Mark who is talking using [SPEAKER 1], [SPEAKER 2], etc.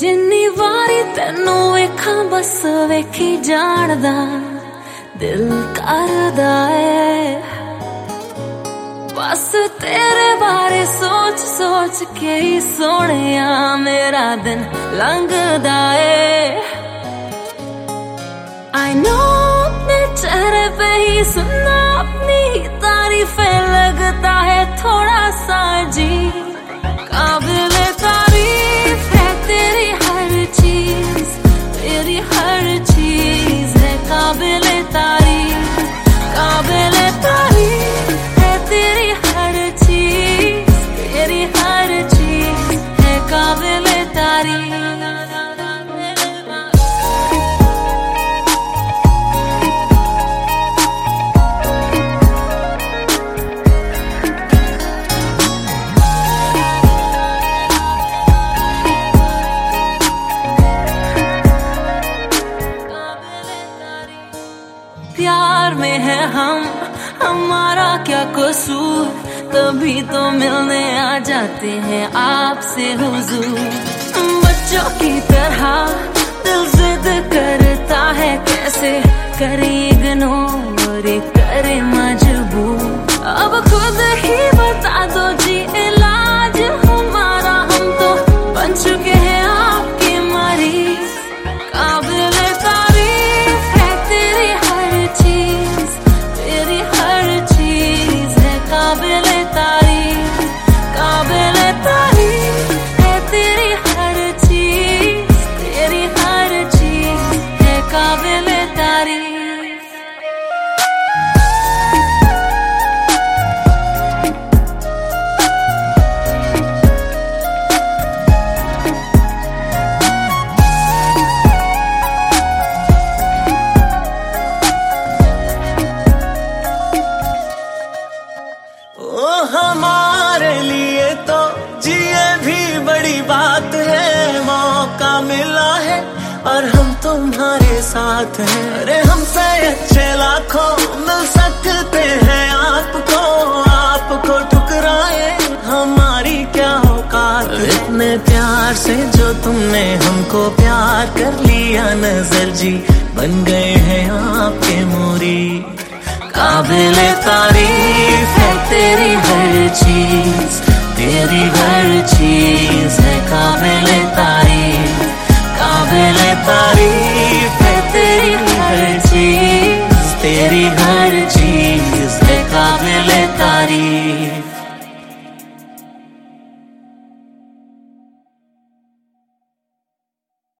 [SPEAKER 1] जिन्नी वारी तेनू वेखां बस वेखी जाणदा दिल करदा है। बस तेरे बारे सोच सोच के ही सोहणिया मेरा दिन लंघदा है। I know अपने चेहरे पे ही सुनना अपनी तारीफें लगता है थोड़ा सा अजीब। काबिले तारीफ है तेरी हर चीज, तेरी हर चीज है काबिले तारीफ। काबिले तारीफ है तेरी हर चीज, तेरी हर चीज है काबिले तारीफ। प्यार में है हम, हमारा क्या कसूर, तभी तो मिलने आ जाते हैं आपसे हुजूर। बच्चों की तरह दिल जिद करता है, कैसे करे इग्नोर करे मजबूर। अब खुद ही बता दो जी इलाज हमारा, हम तो बन चुके हैं आपके मरीज। काबिले तारीफ है तेरी हर चीज, तेरी हर चीज है काबिले तारीफ। काबिले तारीफ है तेरी हर चीज, तेरी हर चीज है काबिले तारीफ।
[SPEAKER 2] ओ हमारे लिए तो जिए भी बड़ी बात है। मौका मिला है और हम तुम्हारे साथ हैं। अरे हमसे अच्छे लाखों मिल सकते हैं आपको, आपको ठुकराए हमारी क्या औकात। इतने प्यार से जो तुमने हमको प्यार कर लिया, नजर जी बन गए हैं आपके मोरी। काबिले तारीफ है तेरी हर चीज, तेरी हर चीज है काबिले तारीफ। काबिले तारीफ है तेरी हर चीज, तेरी हर चीज है काबिले तारीफ।